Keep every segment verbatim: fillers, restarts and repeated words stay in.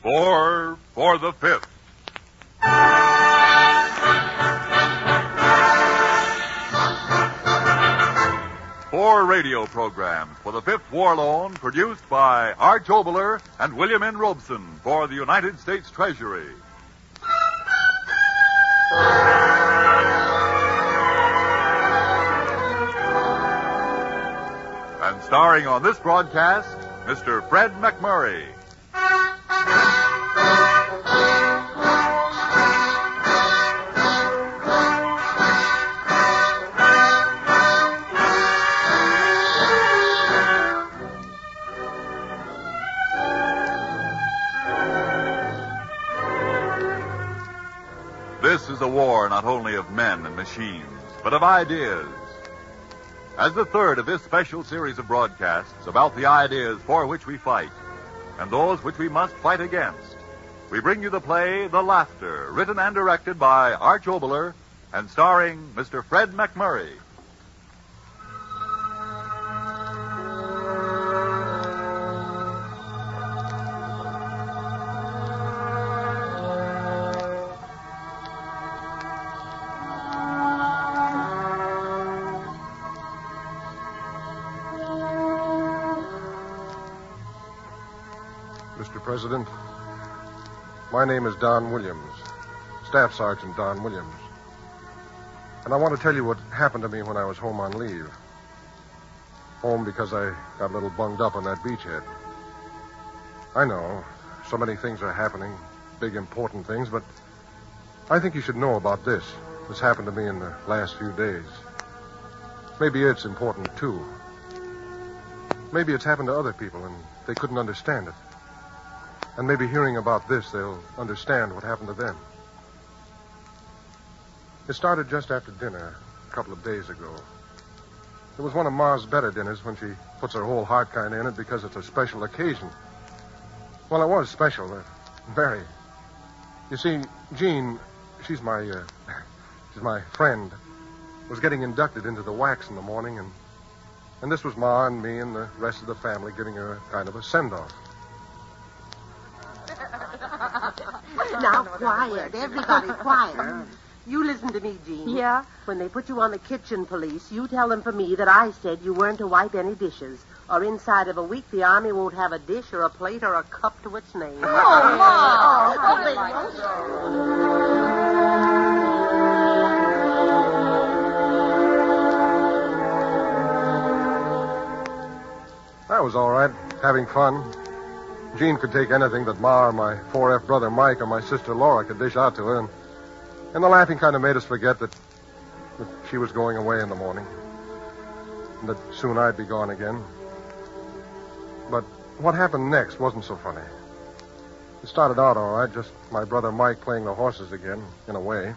Four for the fifth. Four radio programs for the Fifth War Loan, produced by Arch Oboler and William N. Robeson for the United States Treasury. And starring on this broadcast, Mister Fred McMurray. This is a war not only of men and machines, but of ideas. As the third of this special series of broadcasts about the ideas for which we fight and those which we must fight against, we bring you the play The Laughter, written and directed by Arch Oboler and starring Mister Fred McMurray. Mister President, my name is Don Williams, Staff Sergeant Don Williams. And I want to tell you what happened to me when I was home on leave. Home because I got a little bunged up on that beachhead. I know, so many things are happening, big important things, but I think you should know about this. This happened to me in the last few days. Maybe it's important, too. Maybe it's happened to other people and they couldn't understand it. And maybe hearing about this, they'll understand what happened to them. It started just after dinner a couple of days ago. It was one of Ma's better dinners when she puts her whole heart kind of in it because it's a special occasion. Well, it was special, uh, very. You see, Jean, she's my, uh, she's my friend, was getting inducted into the wax in the morning, and, and this was Ma and me and the rest of the family giving her a kind of a send-off. Now, quiet. Everybody quiet. You listen to me, Jean. Yeah? When they put you on the kitchen police, you tell them for me that I said you weren't to wipe any dishes. Or inside of a week, the Army won't have a dish or a plate or a cup to its name. Oh, Ma! That was all right, having fun. Jean could take anything that Ma or my four F brother Mike or my sister Laura could dish out to her, and, and the laughing kind of made us forget that, that she was going away in the morning, and that soon I'd be gone again. But what happened next wasn't so funny. It started out all right, just my brother Mike playing the horses again, in a way.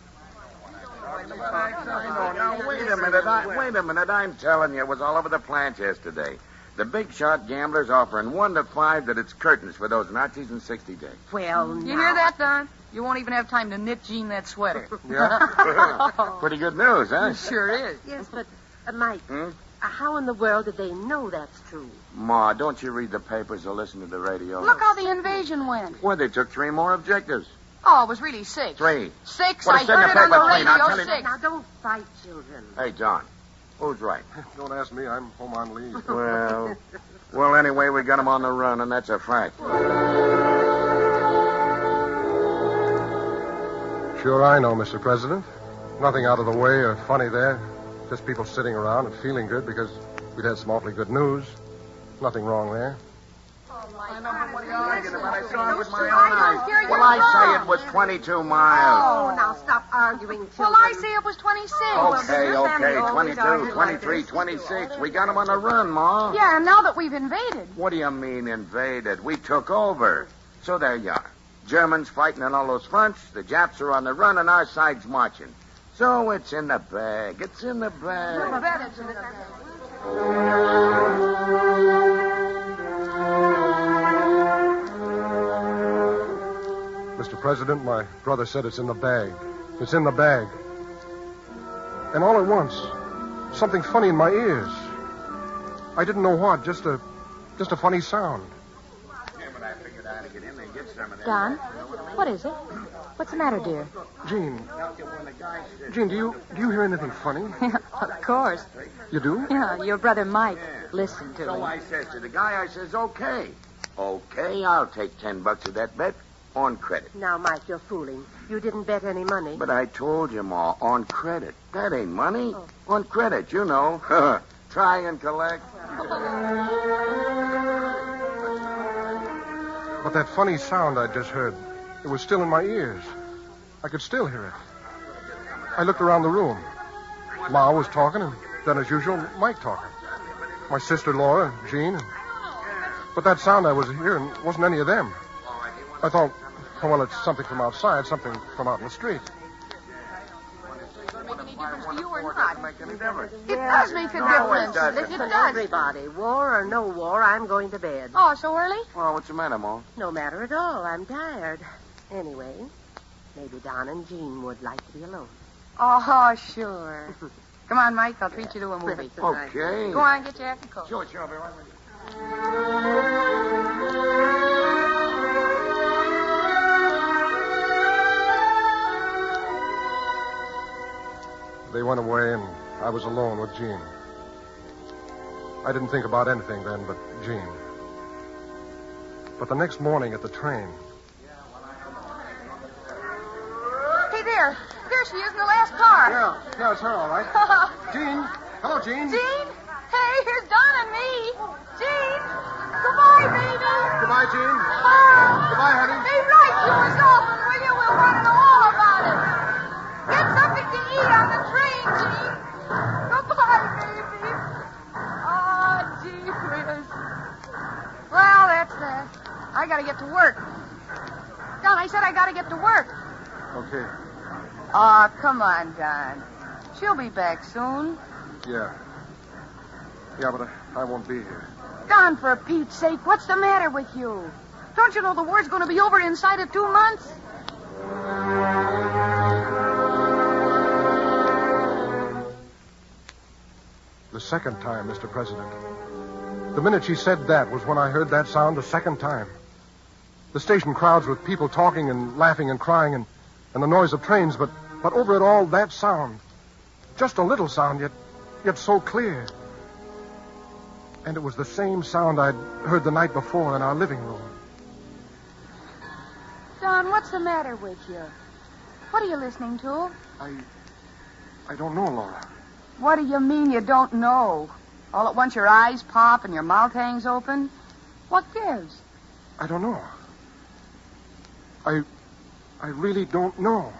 Now, wait a minute. I, wait a minute. I'm telling you, it was all over the plant yesterday. The big shot gamblers offering one to five that it's curtains for those Nazis in sixty days. Well, You now. hear that, Don? You won't even have time to knit Jean that sweater. Yeah? Pretty good news, huh? Sure is. Yes, but, uh, Mike, Hmm? uh, how in the world did they know that's true? Ma, don't you read the papers or listen to the radio? Look how the invasion went. Well, they took three more objectives. Oh, it was really six. Three. Six? Well, I it's in the heard it on the paper, Queen. I'll radio. tell you- Six. Now, don't fight, children. Hey, John, who's right? Don't ask me, I'm home on leave. Well, well, anyway, we got him on the run, and that's a fact. Sure I know, Mister President. Nothing out of the way or funny there. Just people sitting around and feeling good because we'd had some awfully good news. Nothing wrong there. I know, but what are you arguing about? I saw it with my own I don't eyes. hear you Well, I say wrong. it was twenty-two miles. Oh, now stop arguing, children. Well, I say it was twenty-six. Okay, okay, twenty-two, twenty-three, twenty-six. We got him on the run, Ma. Yeah, and now that we've invaded. What do you mean invaded? We took over. So there you are. Germans fighting on all those fronts. The Japs are on the run, and our side's marching. So it's in the bag. It's in the bag. Bet it's in the bag. Mister President, my brother said it's in the bag. It's in the bag. And all at once, something funny in my ears. I didn't know what, just a just a funny sound. Yeah, but I figured out. Don, what is it? What's the matter, dear? Jean. Jean, do you do you hear anything funny? Of course. You do? Yeah, your brother Mike. Listen to So me. I says to the guy, I says, okay. Okay, I'll take ten bucks of that bet on credit. Now, Mike, you're fooling. You didn't bet any money. But I told you, Ma, on credit. That ain't money. Oh. On credit, you know. Try and collect. But that funny sound I just heard, it was still in my ears. I could still hear it. I looked around the room. Ma was talking, and then, as usual, Mike talking. My sister Laura, Jean. And... But that sound I was hearing wasn't any of them. I thought, oh, well, it's something from outside, something from out in the street. Does it make any difference to you or not? It does make a No, it difference. doesn't. It Listen, does. everybody. War or no war, I'm going to bed. Oh, so early? Well, what's the matter, Ma? No matter at all. I'm tired. Anyway, maybe Don and Jean would like to be alone. Oh, sure. Come on, Mike. I'll treat you to a movie. Okay. Go on, get your hat and coat. Sure, sure, I'll be right with you. They went away, and I was alone with Jean. I didn't think about anything then but Jean. But the next morning at the train, Hey, there. There she is in the last car. Yeah, yeah, it's her, all right. Jean. Hello, Jean. Jean? Hey, here's Don and me. Jean. Goodbye, baby. Goodbye, Jean. Oh. Goodbye, honey. Hey, write to us often, will you? We'll want to know all about it. Get something to eat on the train, Jean. Goodbye, baby. Oh, gee whiz. Well, that's that. I gotta get to work. Don, I said I gotta get to work. Okay. Aw, oh, come on, Don. She'll be back soon. Yeah. Yeah, but I, I won't be here. Don, for Pete's sake, what's the matter with you? Don't you know the war's going to be over inside of two months? The second time, Mister President. The minute she said that was when I heard that sound the second time. The station crowds with people talking and laughing and crying and, and the noise of trains, but, but over it all, that sound. Just a little sound, yet, yet so clear. And it was the same sound I'd heard the night before in our living room. Don, what's the matter with you? What are you listening to? I... I don't know, Laura. What do you mean you don't know? All at once your eyes pop and your mouth hangs open? What gives? I don't know. I... I really don't know.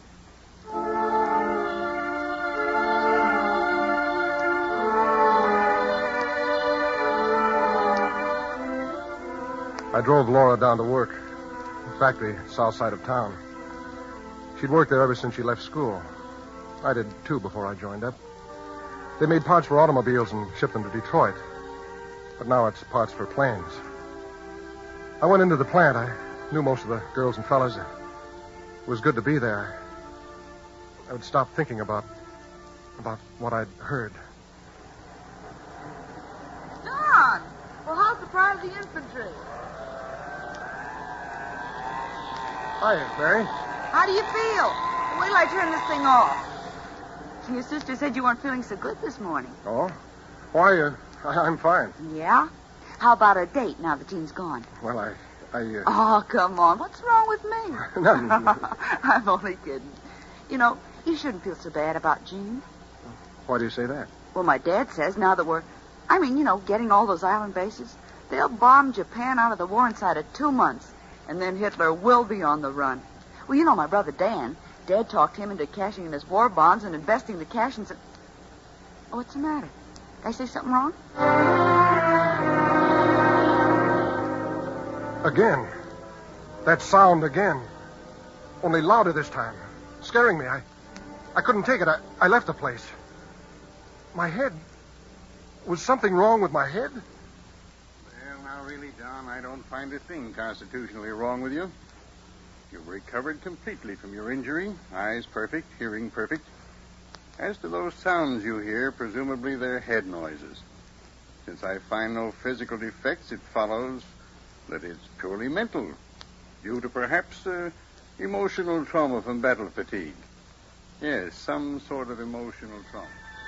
I drove Laura down to work. The factory, south side of town. She'd worked there ever since she left school. I did, too, before I joined up. They made parts for automobiles and shipped them to Detroit. But now it's parts for planes. I went into the plant. I knew most of the girls and fellas. It was good to be there. I would stop thinking about... about what I'd heard. Don! Well, how's the pride of the infantry? Hiya, Mary. How do you feel? Wait till I turn this thing off. Your sister said you weren't feeling so good this morning. Oh? Why, uh, I, I'm fine. Yeah? How about a date now that Jean's gone? Well, I... I, uh... Oh, come on. What's wrong with me? Nothing. I'm only kidding. You know, you shouldn't feel so bad about Jean. Why do you say that? Well, my dad says now that we're... I mean, you know, getting all those island bases, they'll bomb Japan out of the war inside of two months. And then Hitler will be on the run. Well, you know my brother Dan. Dad talked him into cashing in his war bonds and investing the cash in some... Oh, what's the matter? Did I say something wrong? Again. That sound again. Only louder this time. Scaring me. I I couldn't take it. I, I left the place. My head. Was something wrong with my head? Well, now, really, Don, I don't find a thing constitutionally wrong with you. You've recovered completely from your injury. Eyes perfect, hearing perfect. As to those sounds you hear, presumably they're head noises. Since I find no physical defects, it follows... that it's purely mental, due to perhaps uh, emotional trauma from battle fatigue. Yes, some sort of emotional trauma.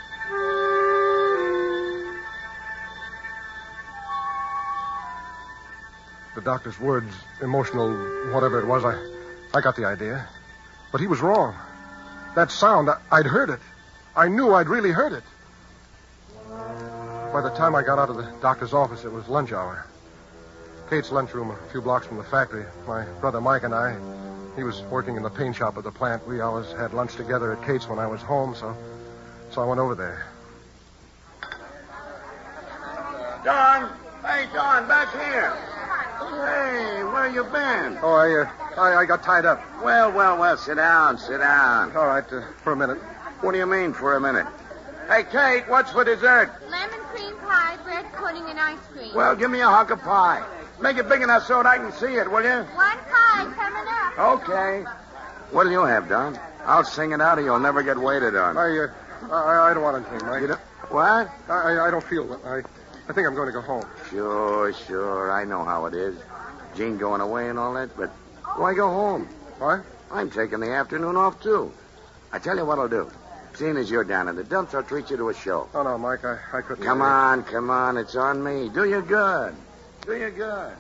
The doctor's words, emotional, whatever it was, I, I got the idea. But he was wrong. That sound, I, I'd heard it. I knew I'd really heard it. By the time I got out of the doctor's office, it was lunch hour. Kate's lunchroom, a few blocks from the factory. My brother Mike and I, he was working in the paint shop at the plant. We always had lunch together at Kate's when I was home, so, so I went over there. Don! Hey, Don, back here! Hey, where you been? Oh, I, uh, I, I got tied up. Well, well, well, sit down, sit down. All right, uh, for a minute. What do you mean, for a minute? Hey, Kate, what's for dessert? Lemon cream pie, bread pudding, and ice cream. Well, give me a hunk of pie. Make it big enough so that I can see it, will you? One pie coming up. Okay. What'll you have, Don? I'll sing it out or you'll never get waited on. I, uh, I, I don't want anything, Mike. You don't... What? I, I, I don't feel well. I, I think I'm going to go home. Sure, sure. I know how it is. Jean going away and all that, but why go home? What? I'm taking the afternoon off, too. I tell you what I'll do. Seeing as you're down in the dumps, I'll treat you to a show. Oh, no, Mike, I, I couldn't. Come on, come on. It's on me. Do you good. Do you good.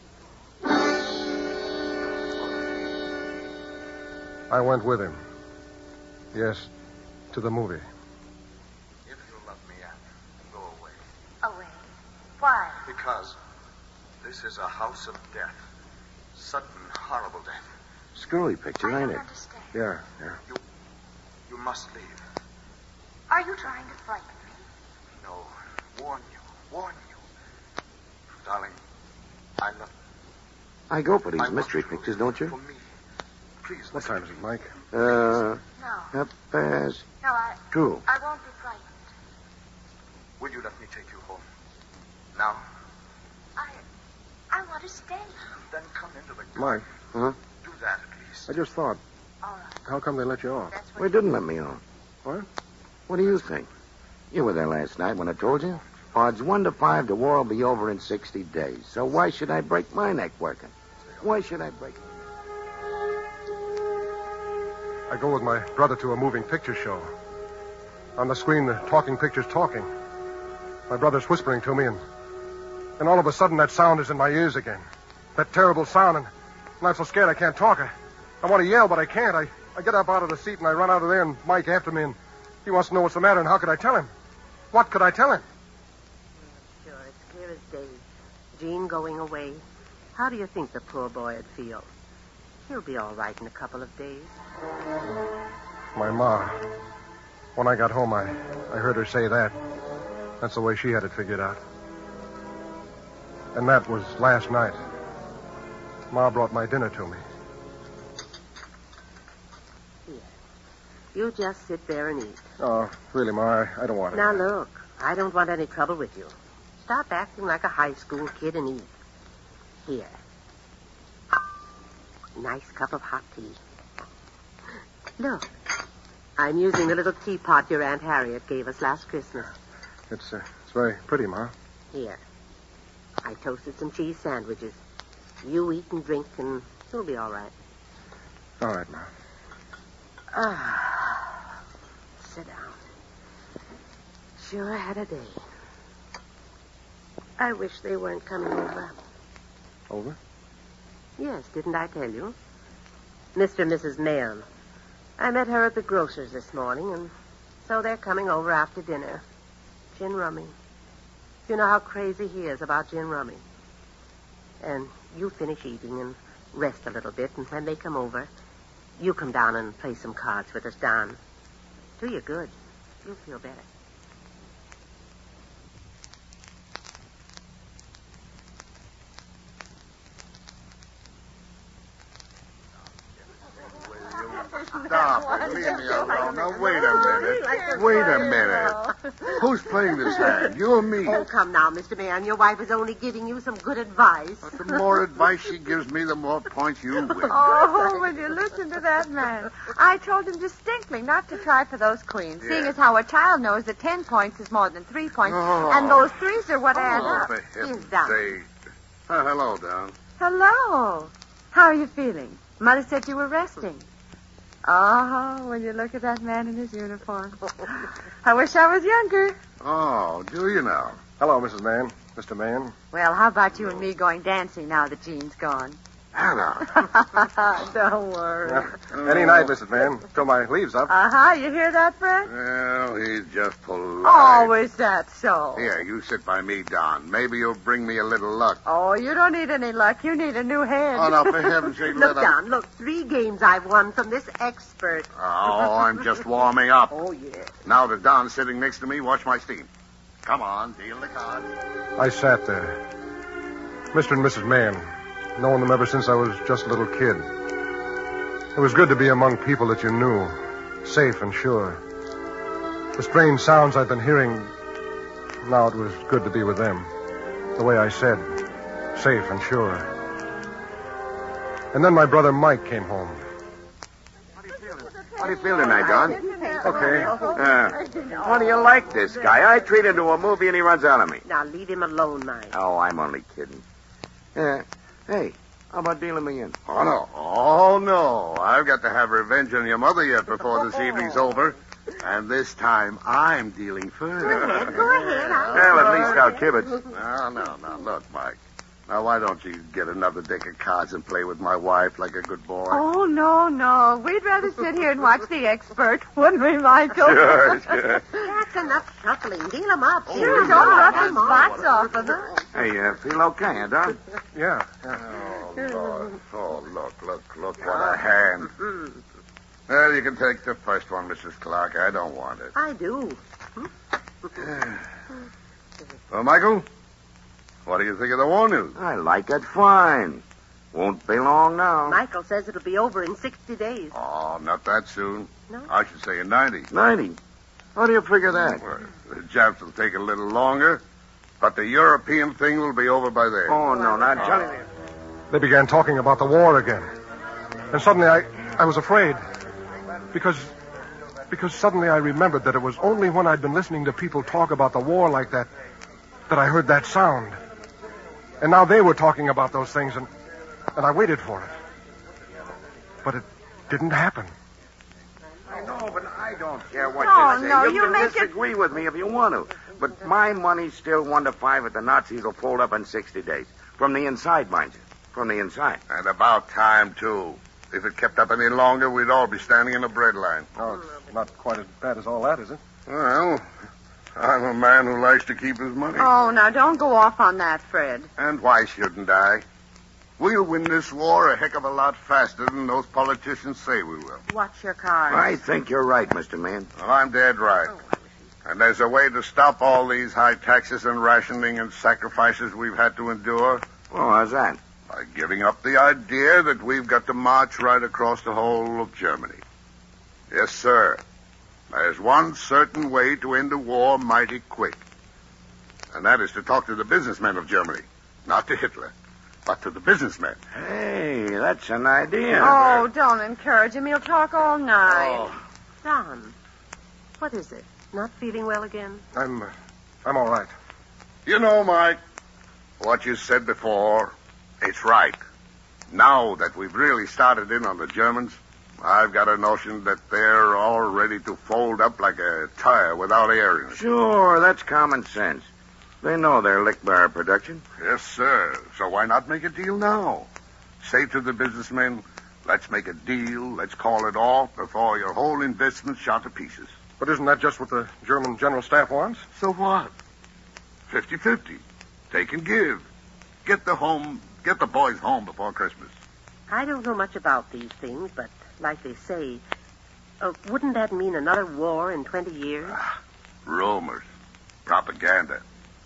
I went with him. Yes, to the movie. If you love me, Anne, go away. Away. Why? Because this is a house of death. Sudden, horrible death. Screwy picture, I ain't don't it? understand. Yeah, yeah. You, you must leave. Are you trying to frighten me? No, warn you, warn you. Darling, I love I go for these I mystery want you pictures, don't For you? me. Please, What listen time to is it, me. Mike? Uh, No. half past No, I, two. I won't be frightened. Will you let me take you home? Now? I, I want to stay. Then come into the Mike, Huh? Do that at least. I just thought, All right. how come they let you off? That's what Well, you- didn't let me on. What? What do you think? You were there last night when I told you. Odds one to five, the war will be over in sixty days. So why should I break my neck working? Why should I break it? I go with my brother to a moving picture show. On the screen, the talking picture's talking. My brother's whispering to me, and, and all of a sudden that sound is in my ears again. That terrible sound, and, and I'm so scared I can't talk. I, I want to yell, but I can't. I, I get up out of the seat, and I run out of there, and Mike after me, and he wants to know what's the matter, and how could I tell him? What could I tell him? Sure, it's clear as day. Jean going away. How do you think the poor boy would feel? He'll be all right in a couple of days. My ma. When I got home, I, I heard her say that. That's the way she had it figured out. And that was last night. Ma brought my dinner to me. Here. You just sit there and eat. Oh, really, Ma, I, I don't want it. Now, look, I don't want any trouble with you. Stop acting like a high school kid and eat. Here. Nice cup of hot tea. Look, I'm using the little teapot your Aunt Harriet gave us last Christmas. It's, uh, it's very pretty, Ma. Here. I toasted some cheese sandwiches. You eat and drink, and you'll be all right. All right, Ma. Ah, sit down. Sure had a day. I wish they weren't coming over. Over? Yes, didn't I tell you? Mister and Missus Mayhem. I met her at the grocer's this morning, and so they're coming over after dinner. Gin rummy. You know how crazy he is about gin rummy. And you finish eating and rest a little bit, and when they come over, you come down and play some cards with us, Don. Do you good. You'll feel better. Stop it. Leave me alone. Now, wait a minute. Wait a minute. Who's playing this hand? You or me? Oh, come now, Mister Mayon. Your wife is only giving you some good advice. But the more advice she gives me, the more points you win. Oh, will you listen to that man? I told him distinctly not to try for those queens, Yeah. seeing as how a child knows that ten points is more than three points, Oh. and those threes are what add Oh, up. for heaven's He's down. sake. Uh, hello, Don. Hello. How are you feeling? Mother said you were resting. Oh, when you look at that man in his uniform. I wish I was younger. Oh, do you now? Hello, Missus Mann. Mister Mann. Well, how about you and me going dancing now that Jean's gone? Hello. Don't worry. Well, any night, Missus Mann, till my leave's up. Uh-huh. You hear that, Fred? Well, he's just polite. Oh, is that so? Here, you sit by me, Don. Maybe you'll bring me a little luck. Oh, you don't need any luck. You need a new head. Oh, no, for heaven's sake, Look, let up. Don, look, three games I've won from this expert. Oh, I'm just warming up. Oh, yeah. Now that Don's sitting next to me, watch my steam. Come on, deal the cards. I sat there. Mister and Missus Mann, known them ever since I was just a little kid. It was good to be among people that you knew, safe and sure. The strange sounds I'd been hearing, now it was good to be with them. The way I said, safe and sure. And then my brother Mike came home. How do you feel tonight, Don? Okay. Uh, how do you like this guy? I treat him to a movie and he runs out of me. Now, leave him alone, Mike. Oh, I'm only kidding. Uh, hey, how about dealing me in? Oh, no. Oh, no. I've got to have revenge on your mother yet before this evening's over. And this time, I'm dealing first. Go ahead, go ahead. I'll Well, at least I'll kibitz. No, no, no. Look, Mike. Now, why don't you get another deck of cards and play with my wife like a good boy? Oh, no, no. We'd rather sit here and watch the expert, wouldn't we, Michael? Sure, sure. That's enough shuffling. Deal him up. Sure, Deal don't 'em rough up. his Come on. spots off of them. Hey, uh, feel okay, huh, Don? Yeah, yeah. Oh, Lord. Oh, look, look, look, what a hand. Well, you can take the first one, Missus Clark. I don't want it. I do. Well, Michael, what do you think of the war news? I like it fine. Won't be long now. Michael says it'll be over in sixty days. Oh, not that soon. No? I should say in ninety. ninety. How do you figure that? Well, the Japs will take a little longer, but the European thing will be over by then. Oh, no, not Johnny. They began talking about the war again. And suddenly I, I was afraid. Because, because suddenly I remembered that it was only when I'd been listening to people talk about the war like that that I heard that sound. And now they were talking about those things, and, and I waited for it. But it didn't happen. I know, but I don't care what No, you say. no, you you can make it- disagree with me if you want to. But my money's still one to five that the Nazis will fold up in sixty days. From the inside, mind you. From the inside. And about time, too. If it kept up any longer, we'd all be standing in the bread line. Oh, it's not quite as bad as all that, is it? Well, I'm a man who likes to keep his money. Oh, now, don't go off on that, Fred. And why shouldn't I? We'll win this war a heck of a lot faster than those politicians say we will. Watch your cards. I think you're right, Mister Man. Well, I'm dead right. And there's a way to stop all these high taxes and rationing and sacrifices we've had to endure Well, how's that? by giving up the idea that we've got to march right across the whole of Germany. Yes, sir. There's one certain way to end the war mighty quick. And that is to talk to the businessmen of Germany. Not to Hitler, but to the businessmen. Hey, that's an idea. Oh, don't encourage him. He'll talk all night. Don, what is it? Not feeling well again? I'm, uh, I'm all right. You know, Mike, what you said before, it's right. Now that we've really started in on the Germans, I've got a notion that they're all ready to fold up like a tire without air in it. Sure, that's common sense. They know they're licked by our production. Yes, sir. So why not make a deal now? Say to the businessmen, let's make a deal, let's call it off before your whole investment's shot to pieces. But isn't that just what the German General Staff wants? So what? Fifty-fifty. Take and give. Get the home, get the boys home before Christmas. I don't know much about these things, but like they say, uh, wouldn't that mean another war in twenty years? Rumors. Propaganda.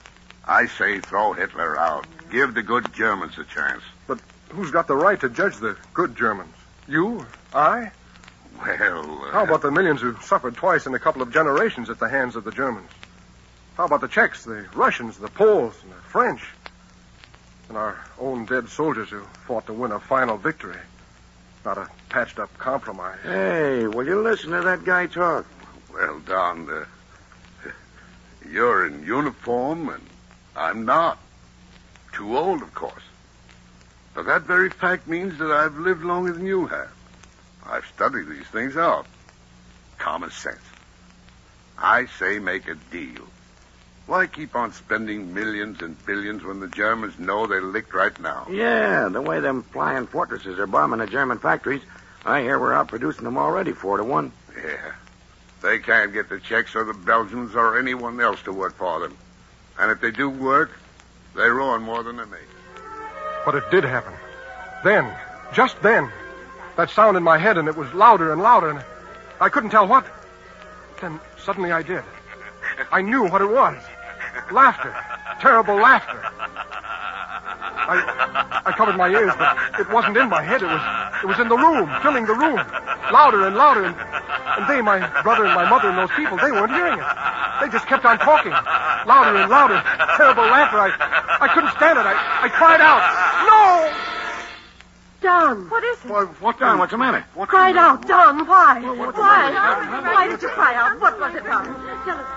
I say throw Hitler out. Give the good Germans a chance. But who's got the right to judge the good Germans? You? I? Well, uh, How about the millions who suffered twice in a couple of generations at the hands of the Germans? How about the Czechs, the Russians, the Poles, and the French? And our own dead soldiers who fought to win a final victory, not a patched-up compromise. Hey, will you listen to that guy talk? Well, Don, uh, you're in uniform and I'm not. Too old, of course. But that very fact means that I've lived longer than you have. I've studied these things out. Common sense. I say make a deal. Why keep on spending millions and billions when the Germans know they're licked right now? Yeah, the way them flying fortresses are bombing the German factories, I hear we're outproducing them already four to one. Yeah. They can't get the Czechs or the Belgians or anyone else to work for them. And if they do work, they ruin more than they make. But it did happen. Then, just then, that sound in my head, and it was louder and louder, and I couldn't tell what. Then suddenly I did. I knew what it was. Laughter. Terrible laughter. I, I covered my ears, but it wasn't in my head. It was, it was in the room, filling the room. Louder and louder, and, and they, my brother and my mother and those people, they weren't hearing it. They just kept on talking. Louder and louder. Terrible laughter. I, I couldn't stand it. I, I cried out, "No!" Don. What is it? Why, what, Don, what's the matter? What Cried out, Don. Why? what's the Why? matter? Why did you cry out? What was it, Don? Tell us.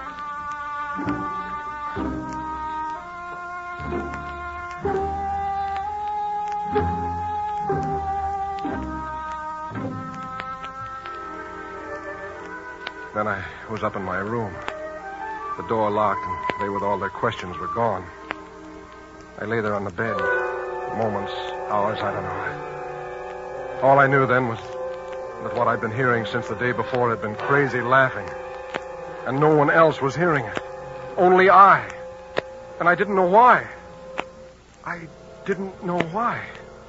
Then I was up in my room. The door locked, and they, with all their questions, were gone. I lay there on the bed. Moments, hours, I don't know. All I knew then was that what I'd been hearing since the day before had been crazy laughing. And no one else was hearing it. Only I. And I didn't know why. I didn't know why.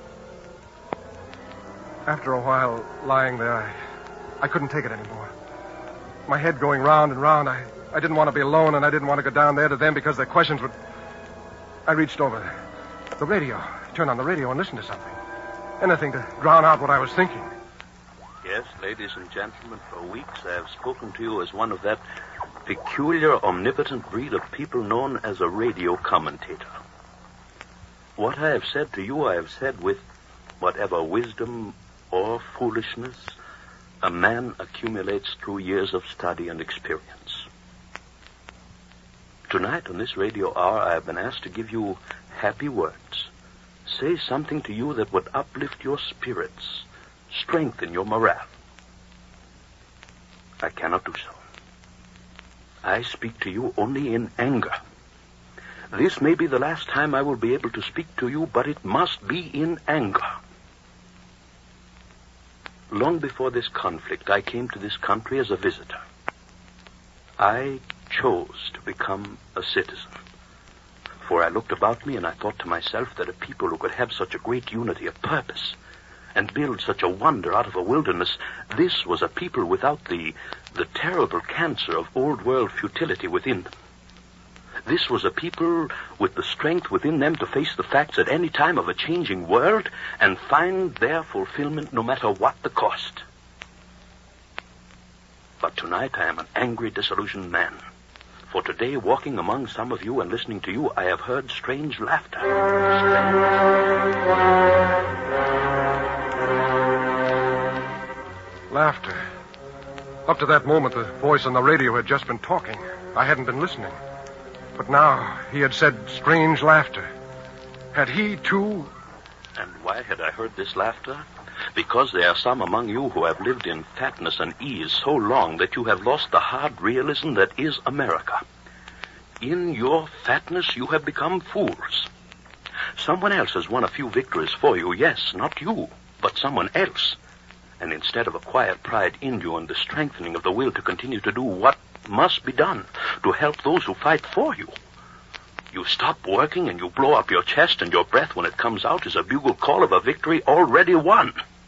After a while, lying there, I, I couldn't take it anymore. My head going round and round. I, I didn't want to be alone, and I didn't want to go down there to them because their questions would... I reached over there. The radio. Turn on the radio and listen to something. Anything to drown out what I was thinking. Yes, ladies and gentlemen, for weeks I have spoken to you as one of that peculiar, omnipotent breed of people known as a radio commentator. What I have said to you, I have said with whatever wisdom or foolishness a man accumulates through years of study and experience. Tonight, on this radio hour, I have been asked to give you happy words. Say something to you that would uplift your spirits, strengthen your morale. I cannot do so. I speak to you only in anger. This may be the last time I will be able to speak to you, but it must be in anger. Long before this conflict, I came to this country as a visitor. I chose to become a citizen. For I looked about me and I thought to myself that a people who could have such a great unity of purpose and build such a wonder out of a wilderness, this was a people without the, the terrible cancer of old world futility within them. This was a people with the strength within them to face the facts at any time of a changing world and find their fulfillment no matter what the cost. But tonight I am an angry, disillusioned man. For today, walking among some of you and listening to you, I have heard strange laughter. Laughter. Up to that moment, the voice on the radio had just been talking. I hadn't been listening. But now he had said strange laughter. Had he, too... And why had I heard this laughter? Because there are some among you who have lived in fatness and ease so long that you have lost the hard realism that is America. In your fatness, you have become fools. Someone else has won a few victories for you. Yes, not you, but someone else. And instead of a quiet pride in you and the strengthening of the will to continue to do what must be done to help those who fight for you, you stop working and you blow up your chest, and your breath, when it comes out, is a bugle call of a victory already won.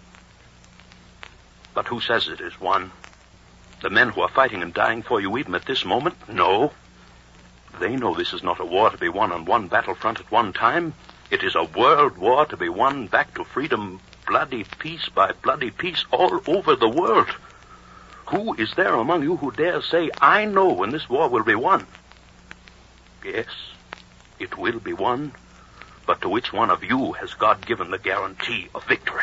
But who says it is won? The men who are fighting and dying for you even at this moment? No. They know this is not a war to be won on one battlefront at one time. It is a world war to be won back to freedom, bloody peace by bloody peace, all over the world. Who is there among you who dares say, I know when this war will be won? Yes, it will be won, but to which one of you has God given the guarantee of victory?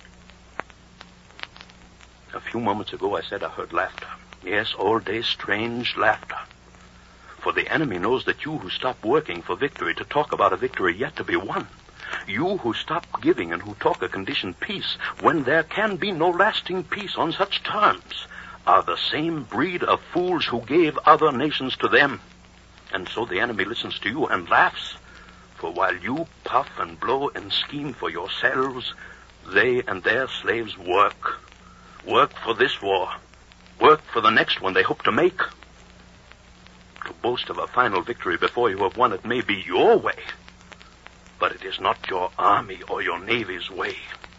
A few moments ago I said I heard laughter. Yes, all day strange laughter. For the enemy knows that you who stop working for victory to talk about a victory yet to be won, You who stop giving and who talk a conditioned peace when there can be no lasting peace on such terms are the same breed of fools who gave other nations to them. And so the enemy listens to you and laughs. For while you puff and blow and scheme for yourselves, they and their slaves work. Work for this war. Work for the next one they hope to make. To boast of a final victory before you have won it may be your way, but it is not your army or your navy's way.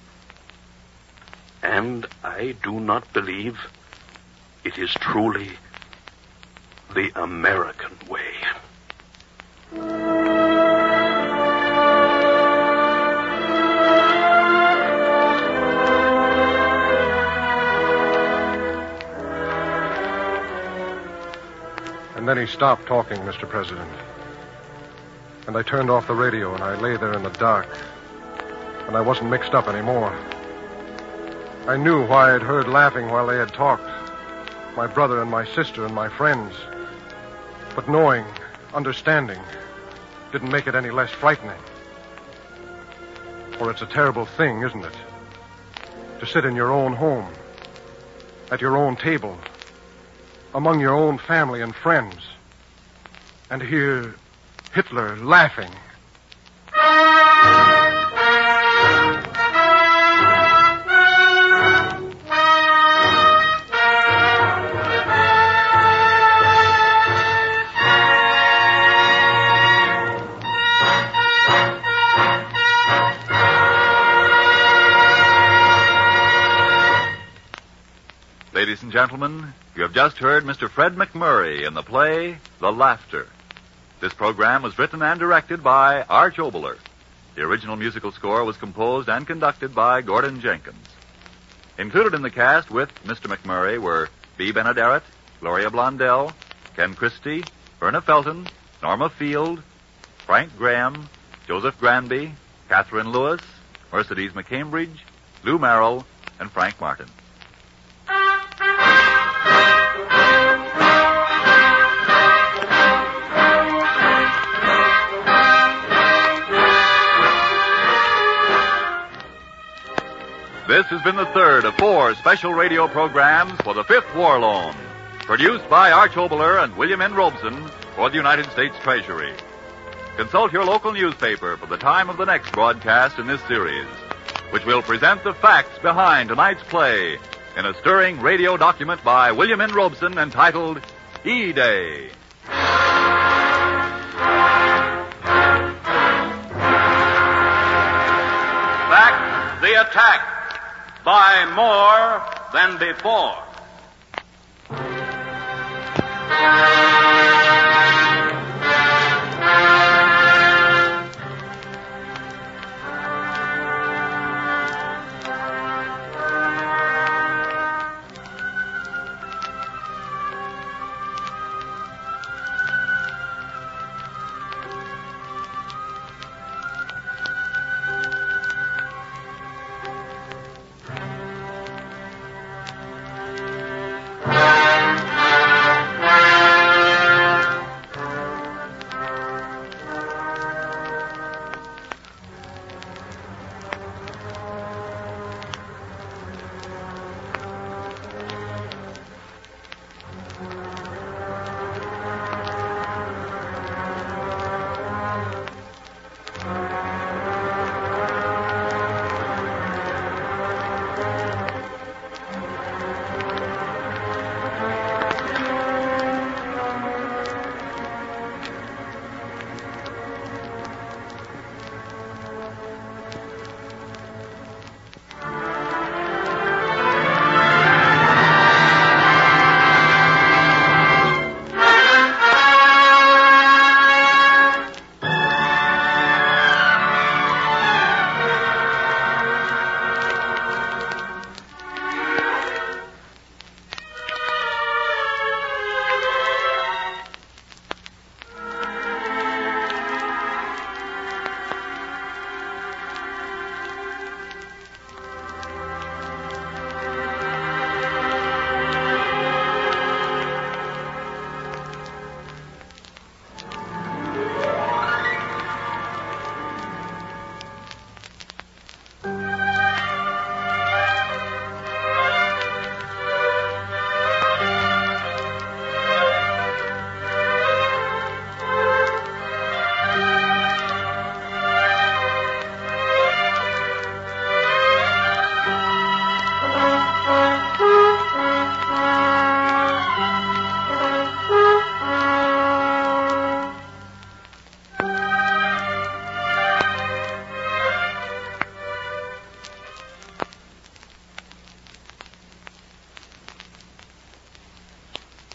And I do not believe it is truly the American way. And then he stopped talking, Mister President. And I turned off the radio, and I lay there in the dark. And I wasn't mixed up anymore. I knew why I'd heard laughing while they had talked. My brother and my sister and my friends. But knowing, understanding, didn't make it any less frightening. For it's a terrible thing, isn't it? To sit in your own home, at your own table, among your own family and friends, and hear Hitler laughing. Ladies and gentlemen, you have just heard Mister Fred McMurray in the play, The Laughter. This program was written and directed by Arch Oboler. The original musical score was composed and conducted by Gordon Jenkins. Included in the cast with Mister McMurray were Bea Benaderet, Gloria Blondell, Ken Christie, Verna Felton, Norma Field, Frank Graham, Joseph Granby, Catherine Lewis, Mercedes McCambridge, Lou Merrill, and Frank Martin. This has been the third of four special radio programs for the Fifth War Loan, produced by Arch Oboler and William N. Robeson for the United States Treasury. Consult your local newspaper for the time of the next broadcast in this series, which will present the facts behind tonight's play in a stirring radio document by William N. Robeson entitled E-Day. Back the attack. Buy more than before.